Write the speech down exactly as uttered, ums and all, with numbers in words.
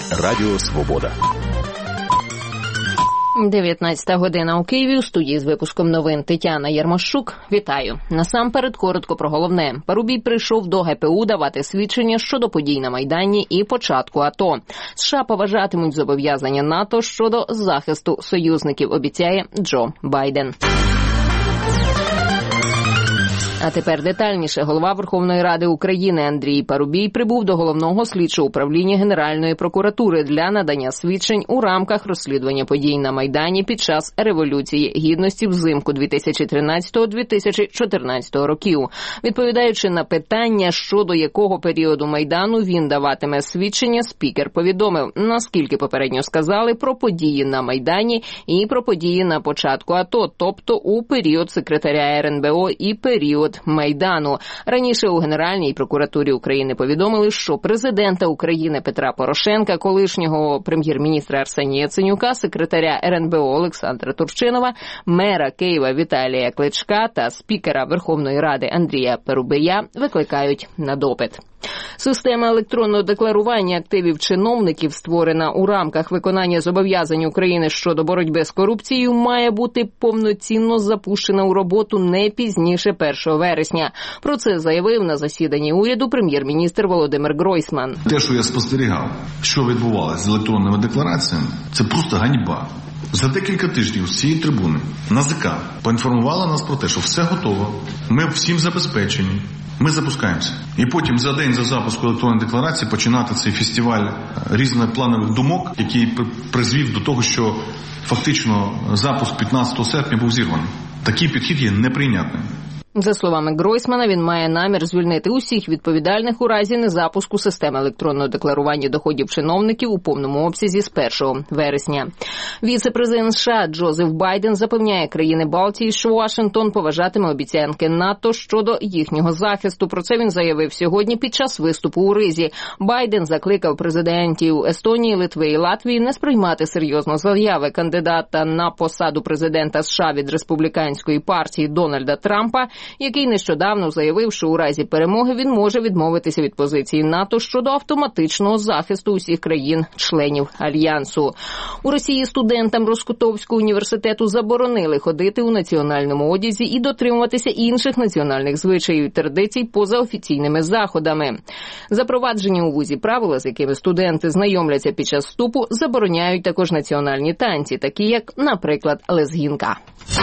Радіо Свобода. дев'ятнадцята година у Києві. У студії з випуском новин Тетяна Ярмощук. Вітаю. Насамперед коротко про головне. Парубій прийшов до ге пе у давати свідчення щодо подій на Майдані і початку АТО. США поважатимуть зобов'язання НАТО щодо захисту союзників, обіцяє Джо Байден. А тепер детальніше. Голова Верховної Ради України Андрій Парубій прибув до Головного слідчого управління Генеральної прокуратури для надання свідчень у рамках розслідування подій на Майдані під час Революції Гідності взимку дві тисячі тринадцятого - дві тисячі чотирнадцятого років. Відповідаючи на питання, щодо якого періоду Майдану він даватиме свідчення, спікер повідомив, наскільки попередньо сказали, про події на Майдані і про події на початку АТО, тобто у період секретаря ер ен бе о і період Майдану. Раніше у Генеральній прокуратурі України повідомили, що президента України Петра Порошенка, колишнього прем'єр-міністра Арсенія Яценюка, секретаря ер ен бе о Олександра Турчинова, мера Києва Віталія Кличка та спікера Верховної Ради Андрія Парубія викликають на допит. Система електронного декларування активів чиновників, створена у рамках виконання зобов'язань України щодо боротьби з корупцією, має бути повноцінно запущена у роботу не пізніше першого вересня. Про це заявив на засіданні уряду прем'єр-міністр Володимир Гройсман. Те, що я спостерігав, що відбувалося з електронними деклараціями, це просто ганьба. За декілька тижнів з цієї трибуни НАЗК поінформувала нас про те, що все готово, ми всім забезпечені. Ми запускаємося. І потім за день за запуску електронної декларації починати цей фестиваль різнопланових думок, який призвів до того, що фактично запуск п'ятнадцятого серпня був зірваний. Такий підхід є неприйнятним. За словами Гройсмана, він має намір звільнити усіх відповідальних у разі незапуску системи електронного декларування доходів чиновників у повному обсязі з першого вересня. Віце-президент США Джозеф Байден запевняє країни Балтії, що Вашингтон поважатиме обіцянки НАТО щодо їхнього захисту. Про це він заявив сьогодні під час виступу у Ризі. Байден закликав президентів Естонії, Литви і Латвії не сприймати серйозно заяви кандидата на посаду президента США від республіканської партії Дональда Трампа, який нещодавно заявив, що у разі перемоги він може відмовитися від позиції НАТО щодо автоматичного захисту усіх країн-членів Альянсу. У Росії студентам Роскотовського університету заборонили ходити у національному одязі і дотримуватися інших національних звичаїв і традицій поза офіційними заходами. Запроваджені у вузі правила, з якими студенти знайомляться під час вступу, забороняють також національні танці, такі як, наприклад, лезгінка.